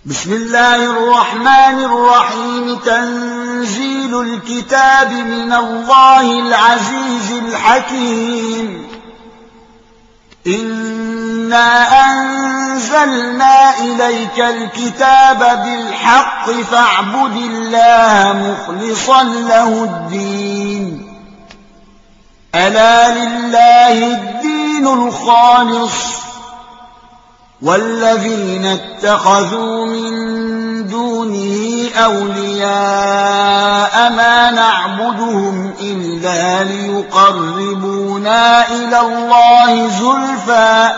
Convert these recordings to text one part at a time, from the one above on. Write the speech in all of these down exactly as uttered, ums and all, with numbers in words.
بسم الله الرحمن الرحيم تنزيل الكتاب من الله العزيز الحكيم. إنا أنزلنا إليك الكتاب بالحق فاعبد الله مخلصا له الدين. ألا لله الدين الخالص والذين اتخذوا من دونه أولياء ما نعبدهم إلا ليقربونا إلى الله زلفى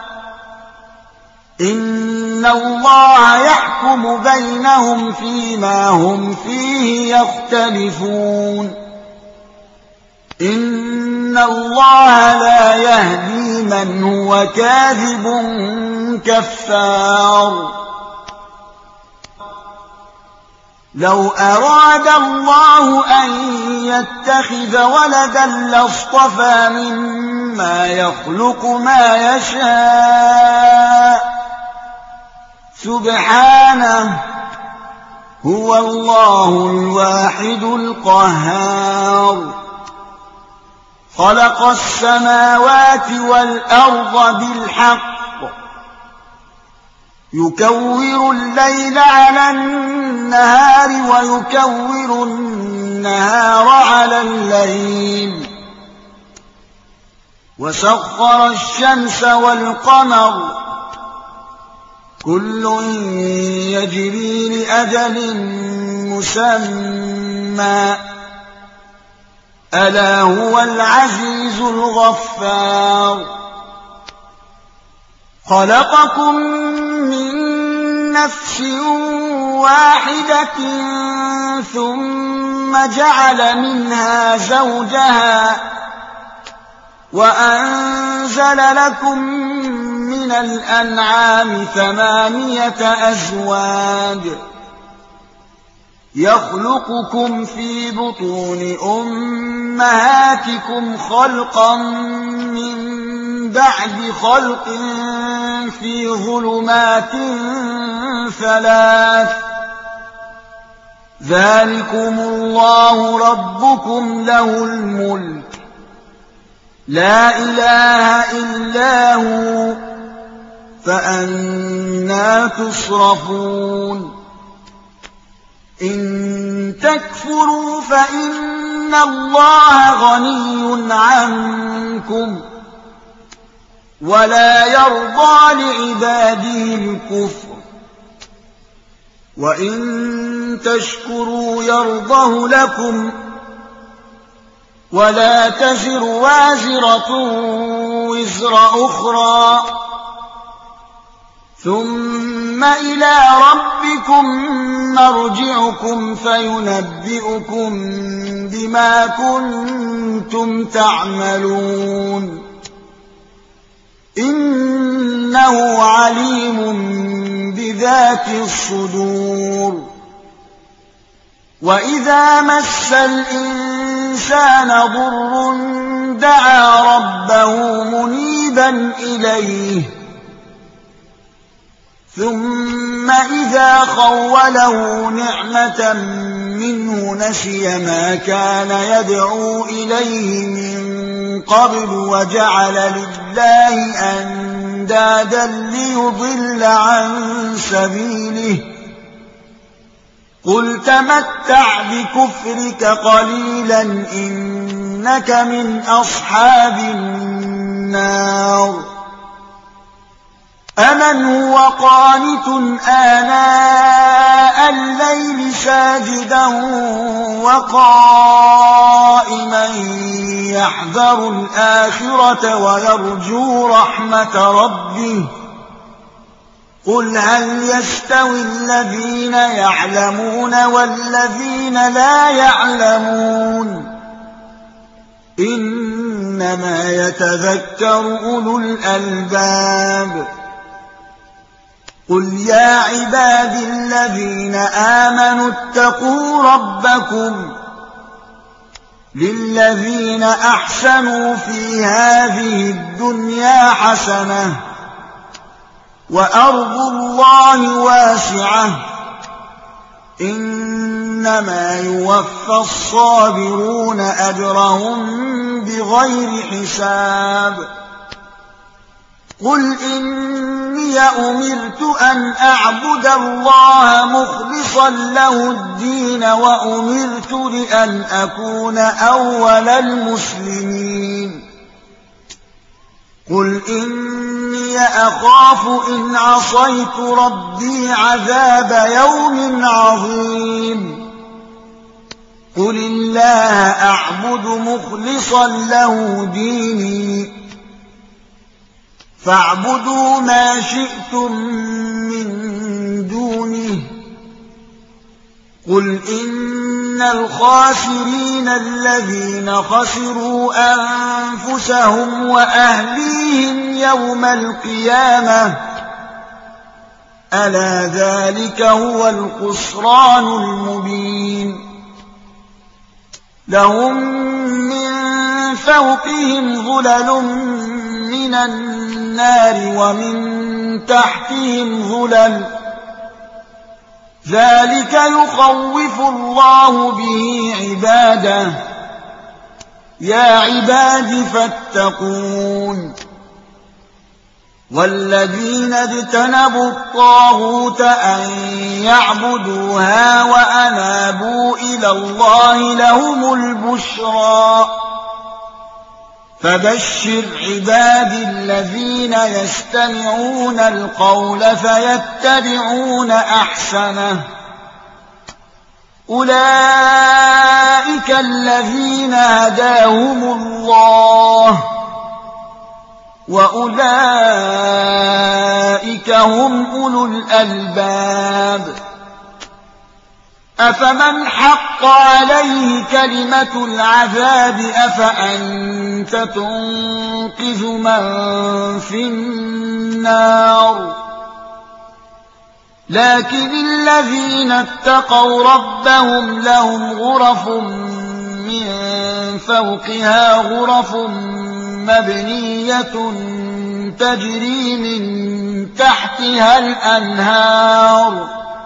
إن الله يحكم بينهم فيما هم فيه يختلفون. إن الله لا يهدي من هو كاذب كفار. لو أراد الله أن يتخذ ولدا لاصطفى مما يخلق ما يشاء سبحانه هو الله الواحد القهار. خلق السماوات والأرض بالحق يكور الليل على النهار ويكور النهار على الليل وسخر الشمس والقمر كل يجري لأجل مسمى ألا هو العزيز الغفار. خلقكم من نفس واحدة ثم جعل منها زوجها وأنزل لكم من الأنعام ثمانية أزواج يخلقكم في بطون أمهاتكم خلقا من بعد خلق في ظلمات ثلاث ذلكم الله ربكم له الملك لا إله إلا هو فأنى تصرفون. إن تكفروا فإن الله غني عنكم ولا يرضى لعباده الكفر وإن تشكروا يرضه لكم ولا تزر وازرة وزر أخرى ثم إلى ربكم مرجعكم فينبئكم بما كنتم تعملون إنه عليم بذات الصدور. وإذا مس الإنسان ضر دعا ربه منيبا إليه ثم إذا خوله نعمة منه نسي ما كان يدعو إليه من قبل وجعل لله أندادا ليضل عن سبيله قل تمتع بكفرك قليلا إنك من أصحاب النار. أمن هو قانت آناء الليل ساجدا وقائما يحذر الآخرة ويرجو رحمة ربه قل هل يستوي الذين يعلمون والذين لا يعلمون إنما يتذكر أولو الألباب. قل يا عباد الذين آمنوا اتقوا ربكم للذين أحسنوا في هذه الدنيا حسنة وأرض الله واسعة إنما يوفى الصابرون أجرهم بغير حساب قل إني أمرت أن أعبد الله مخلصا له الدين وأمرت لأن أكون أول المسلمين قل إني أخاف إن عصيت ربي عذاب يوم عظيم قل الله أعبد مخلصا له ديني فاعبدوا ما شئتم من دونه قل إن الخاسرين الذين خسروا أنفسهم وأهليهم يوم القيامة ألا ذلك هو الخسران المبين لهم من فوقهم ظلل من النار ومن تحتهم ظلل ذلك يخوف الله به عباده يا عباد فاتقون والذين اجتنبوا الطاغوت أن يعبدوها وأنابوا إلى الله لهم البشرى فبشر عبادي الذين يستمعون القول فيتبعون أحسنه أولئك الذين هداهم الله وأولئك هم أولو الألباب أفمن حق عليه كلمة العذاب أفأنت تنقذ من في النار لكن الذين اتقوا ربهم لهم غرف من فوقها غرف مبنية تجري من تحتها الأنهار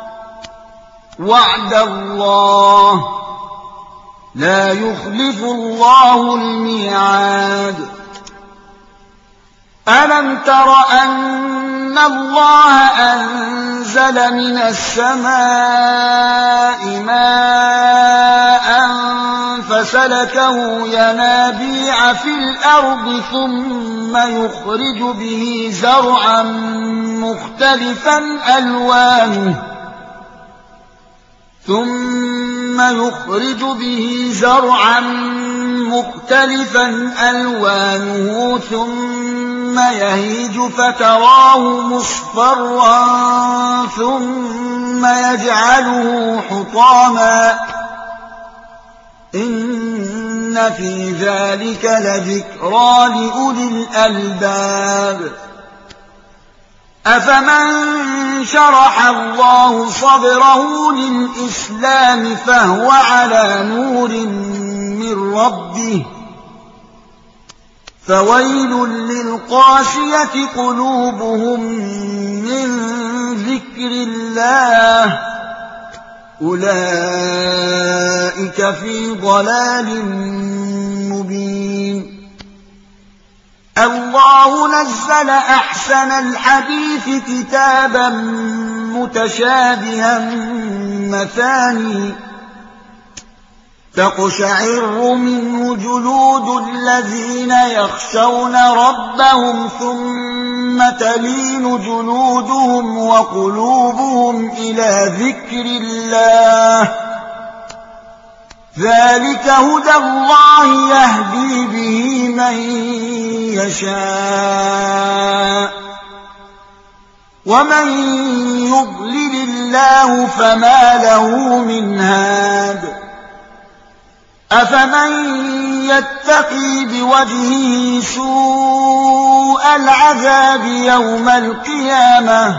وعد الله لا يخلف الله الميعاد ألم تر أن الله أنزل من السماء ماء فسلكه ينابيع في الأرض ثم يخرج به زرعا مختلفا ألوانه ثم يخرج به زرعا مختلفا ألوانه ثم يهيج فتراه مصفرا ثم يجعله حطاما إن في ذلك لذكرى لأولي الألباب أفمن شرح الله صدره للإسلام فهو على نور من ربه فويل للقاسية قلوبهم من ذكر الله أولئك في ضلال مبين الله نزل أحسن الحديث كتابا متشابها مثاني تقشعر منه جلود الذين يخشون ربهم ثم تلين جلودهم وقلوبهم إلى ذكر الله ذلك هدى الله يهدي به من يشاء ومن يضلل الله فما له من هاد أفمن يتقي بوجهه سوء العذاب يوم القيامة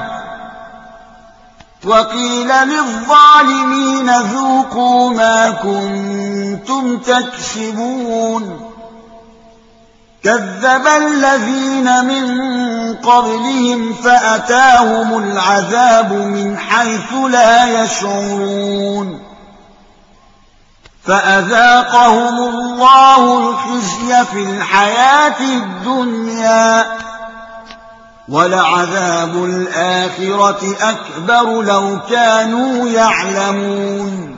وقيل للظالمين ذوقوا ما كنتم تكسبون كذب الذين من قبلهم فأتاهم العذاب من حيث لا يشعرون فأذاقهم الله الخزي في الحياة الدنيا ولعذاب الآخرة أكبر لو كانوا يعلمون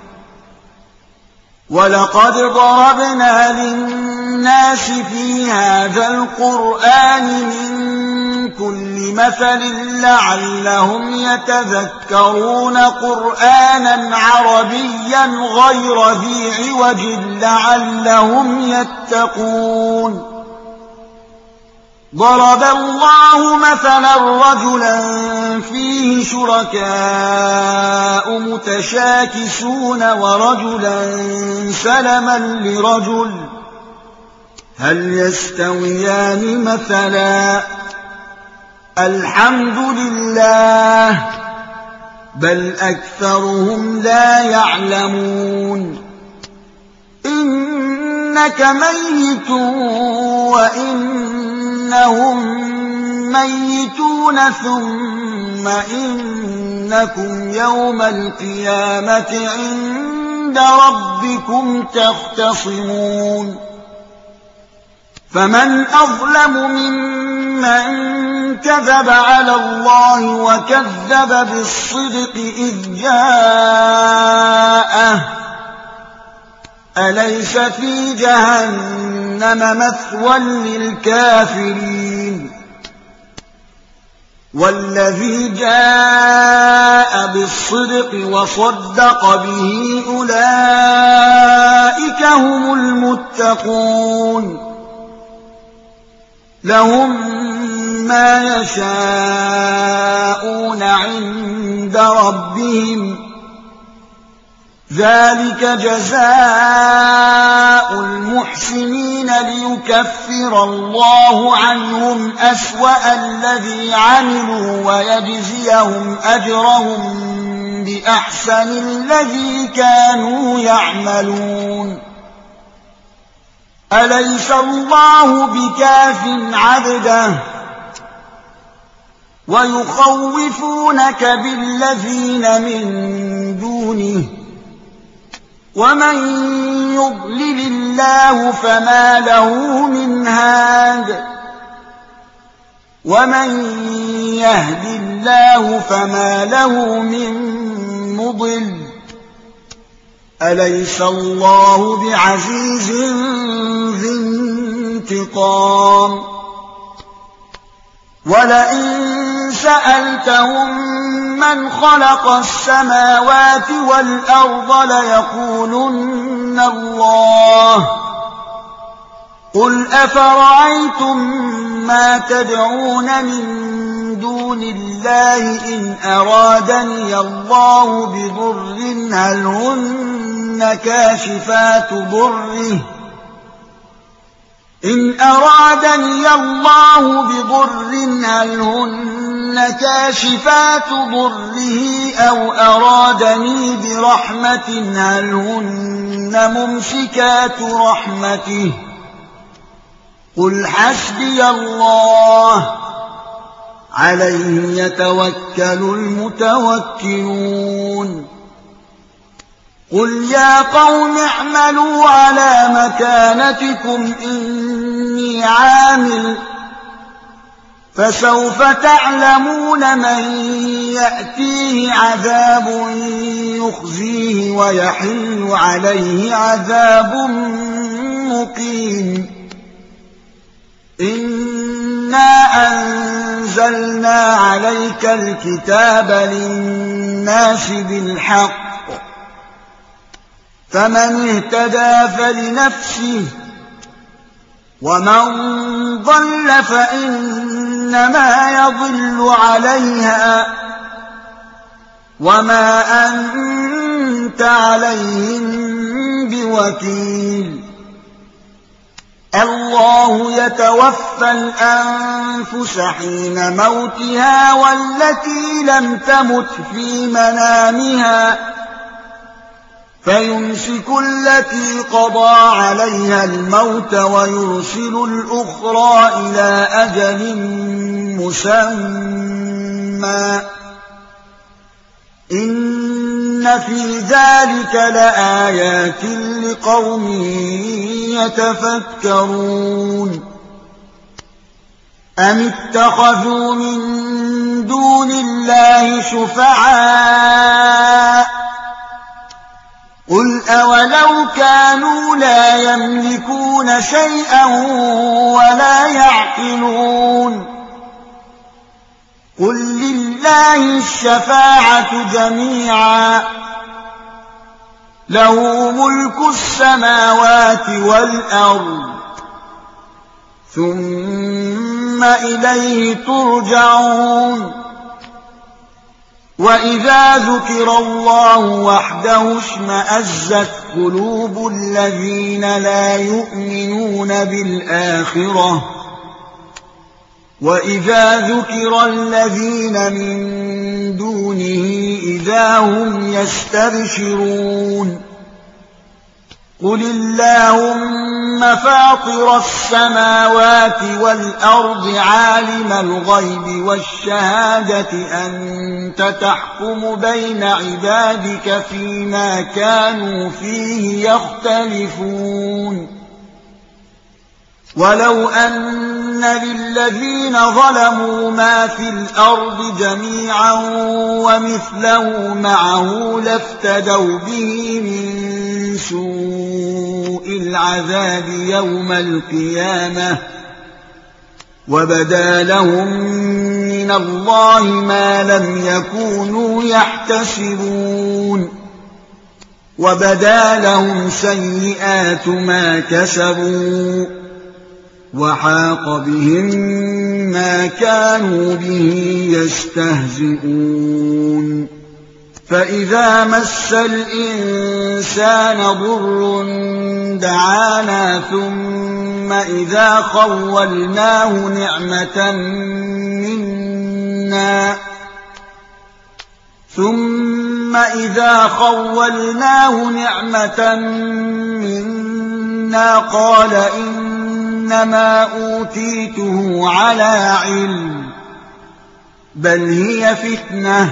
ولقد ضربنا للناس في هذا القرآن من كل مثل لعلهم يتذكرون قرآنا عربيا غير ذي عوج لعلهم يتقون ضرب الله مثلا رجلا فيه شركاء متشاكسون ورجلا سلما لرجل هل يستويان مثلا الحمد لله بل أكثرهم لا يعلمون إنك ميت وإنهم ميتون ثم إنكم يوم القيامة عند ربكم تختصمون فمن أظلم ممن كذب على الله وكذب بالصدق إذ جاءه أليس في جهنم مثوى للكافرين والذي جاء بالصدق وصدق به أولئك هم المتقون لهم ما يشاءون عند ربهم ذلك جزاء المحسنين ليكفر الله عنهم أسوأ الذي عملوا ويجزيهم أجرهم بأحسن الذي كانوا يعملون أليس الله بكاف عبده ويخوفونك بالذين من دونه ومن يضلل الله فما له من هاد ومن يهد الله فما له من مضل أليس الله بعزيز ذي انتقام ولئن سألتهم من خلق السماوات والأرض ليقولن الله قل أفرأيتم ما تدعون من دون الله إن أرادني الله بضر هل هن كاشفات ضره إن أرادني الله بضر هل هن كاشفات ضره أو أرادني برحمة هل هن ممسكات رحمته قل حسبي الله عليه يتوكل المتوكلون قل يا قوم اعملوا على مكانتكم إني عامل فسوف تعلمون من يأتيه عذاب يخزيه ويحل عليه عذاب مقيم إنا أنزلنا عليك الكتاب للناس بالحق فمن اهتدى فلنفسه ومن ضل فإنما يضل عليها وما أنت عليهم بوكيل الله يتوفى الأنفس حين موتها والتي لم تمت في منامها فيمسك التي قضى عليها الموت ويرسل الأخرى إلى أجل مسمى إن في ذلك لآيات لقوم يتفكرون أم اتخذوا من دون الله شفعاء قل أولو كانوا لا يملكون شيئا ولا يعقلون قل لله الشفاعة جميعا له ملك السماوات والأرض ثم إليه ترجعون وإذا ذكر الله وحده اشمأزت قلوب الذين لا يؤمنون بالآخرة وإذا ذكر الذين من دونه إذا هم يستبشرون قل اللهم فاطر السماوات والأرض عالم الغيب والشهادة أنت تحكم بين عبادك فيما كانوا فيه يختلفون ولو أن للذين ظلموا ما في الأرض جميعا ومثله معه لافتدوا به من سوء العذاب يوم القيامة وبدا لهم من الله ما لم يكونوا يحتسبون وبدا لهم سيئات ما كسبوا وحاق بهم ما كانوا به يستهزئون فإذا مس الإنسان ضر دعانا ثم إذا خولناه نعمة منا ثم إذا خولناه نعمة منا قال إنما أوتيته على علم بل هي فتنة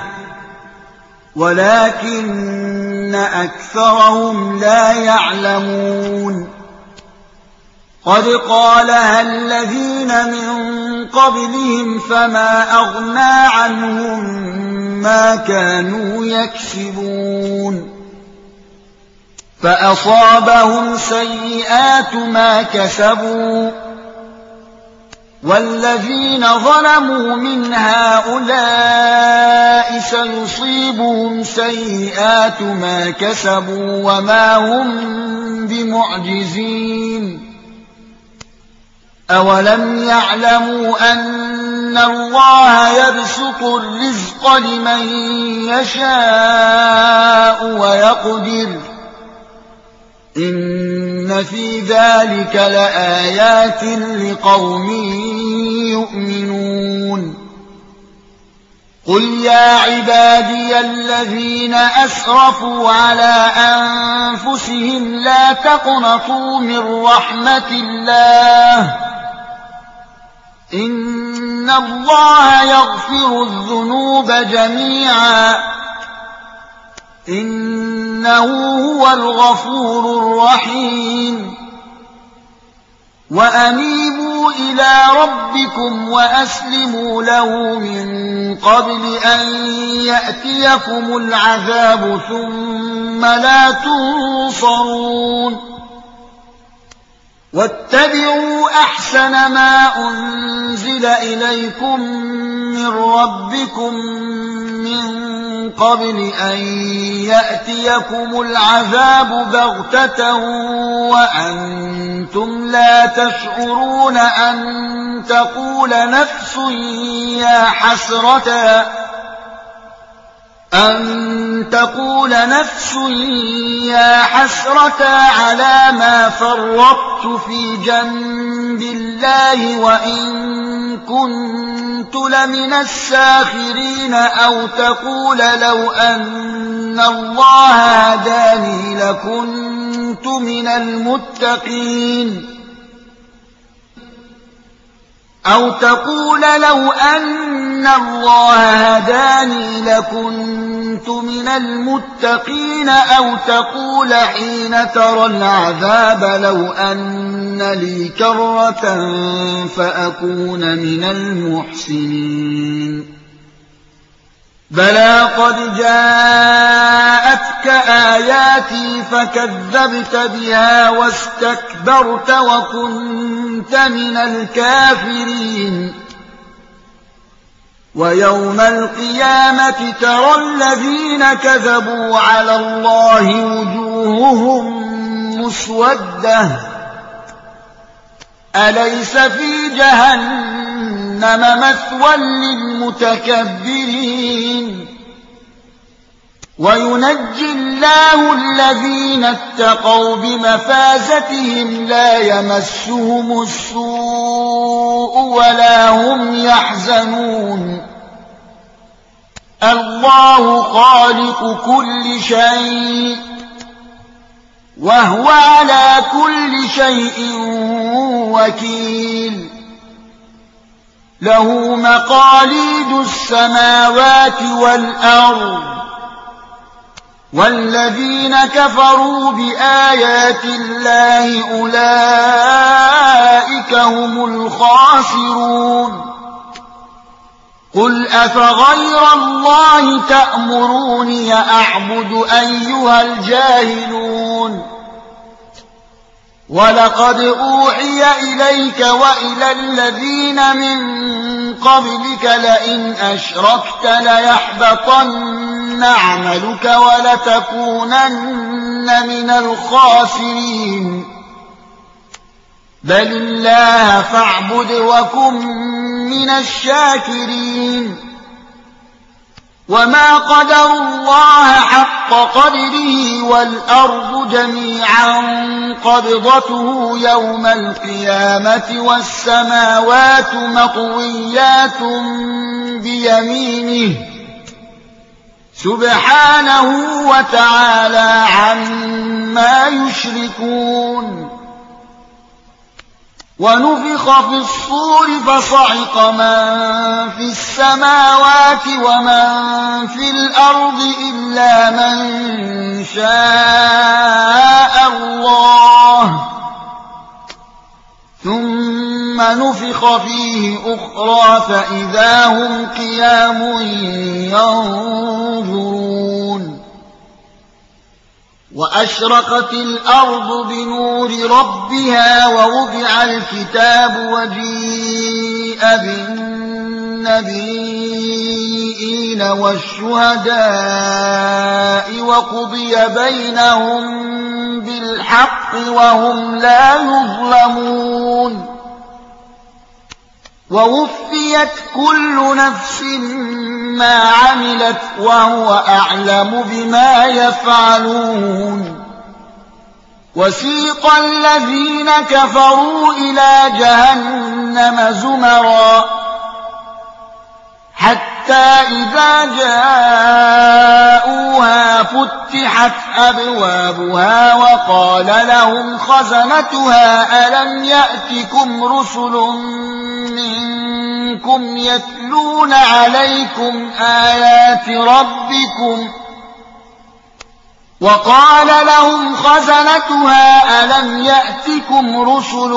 ولكن أكثرهم لا يعلمون قد قالها الذين من قبلهم فما أغنى عنهم ما كانوا يكسبون فأصابهم سيئات ما كسبوا والذين ظلموا من هؤلاء سيصيبهم سيئات ما كسبوا وما هم بمعجزين أولم يعلموا أن الله يبسط الرزق لمن يشاء ويقدر إن في ذلك لآيات لقوم يؤمنون قل يا عبادي الذين أسرفوا على أنفسهم لا تقنطوا من رحمة الله إن الله يغفر الذنوب جميعا إنه هو الغفور الرحيم وأنيبوا إلى ربكم وأسلموا له من قبل أن يأتيكم العذاب ثم لا تنصرون واتبعوا أحسن ما أنزل إليكم من ربكم من قبل أن يأتيكم العذاب بغتة وأنتم لا تشعرون أن تقول نفس يا حسرة أن تقول نفس يا حسرة على ما فرطت في جنب الله وإن كنت لمن الساخرين أو تقول لو أن الله هداني لكنت من المتقين أو تقول لو أن الله هداني لكنت من المتقين أو تقول حين ترى العذاب لو أن لي كرة فأكون من المحسنين بلى قد جاءتك آياتي فكذبت بها واستكبرت وكنت من الكافرين ويوم القيامة ترى الذين كذبوا على الله وجوههم مسودة أليس في جهنم مثوى للمتكبرين وينجي الله الذين اتقوا بمفازتهم لا يمسهم السوء ولا هم يحزنون الله خالق كل شيء وهو على كل شيء وكيل له مقاليد السماوات والأرض والذين كفروا بآيات الله أولئك هم الخاسرون قل أفغير الله تأمروني أعبد أيها الجاهلون ولقد أوحي إليك وإلى الذين من قبلك لئن أشركت ليحبطن عملك ولتكونن من الخاسرين بل الله فاعبد وكن من الشاكرين وما قدروا الله حق قدره والأرض جميعا قبضته يوم القيامة والسماوات مطويات بيمينه سبحانه وتعالى عما يشركون ونفخ في الصور فصعق من في السماوات ومن في الأرض إلا من شاء الله ثم نفخ فيه أخرى فإذا هم قيام ينظرون وأشرقت الأرض بنور ربها ووضع الكتاب وجيء بالنبيين والشهداء وقضي بينهم بالحق وهم لا يظلمون ووفيت كل نفس ما عملت وهو أعلم بما يفعلون وسيق الذين كفروا إلى جهنم زمرا حتى إذا جاءوها فتحت أبوابها وقال لهم خزنتها ألم يأتكم رسل منكم يتلون عليكم آيات ربكم وقال لهم خزنتها ألم يأتكم رسل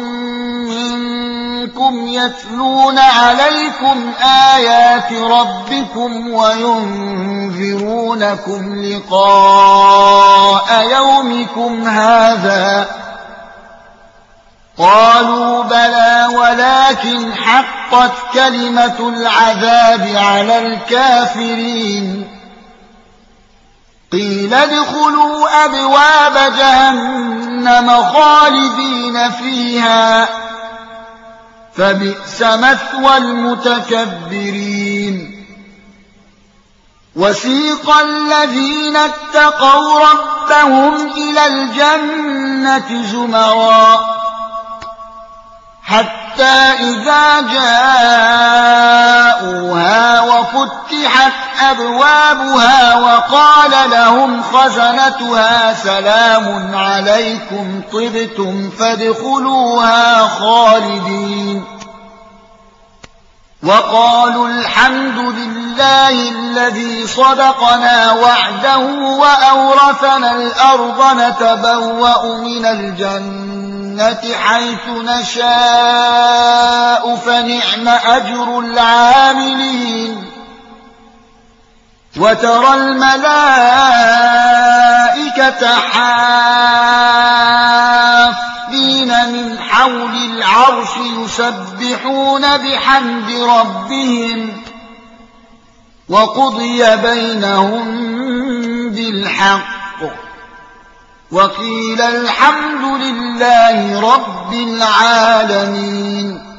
منكم يتلون عليكم آيات ربكم وينذرونكم لقاء يومكم هذا قالوا بلى ولكن حقت كلمة العذاب على الكافرين قيل ادخلوا أبواب جهنم خالدين فيها فبئس مثوى المتكبرين وسيق الذين اتقوا ربهم إلى الجنة زمرا حتى إذا جاءوها وفتحت أبوابها وقال لهم خزنتها سلام عليكم طبتم فادخلوها خالدين وقالوا الحمد لله الذي صدقنا وعده وأورثنا الأرض نتبوأ من الجنة حيث نشاء فنعم أجر العاملين وترى الملائكة حافين من حول العرش يسبحون بحمد ربهم وقضي بينهم بالحق وقيل الحمد لله رب العالمين.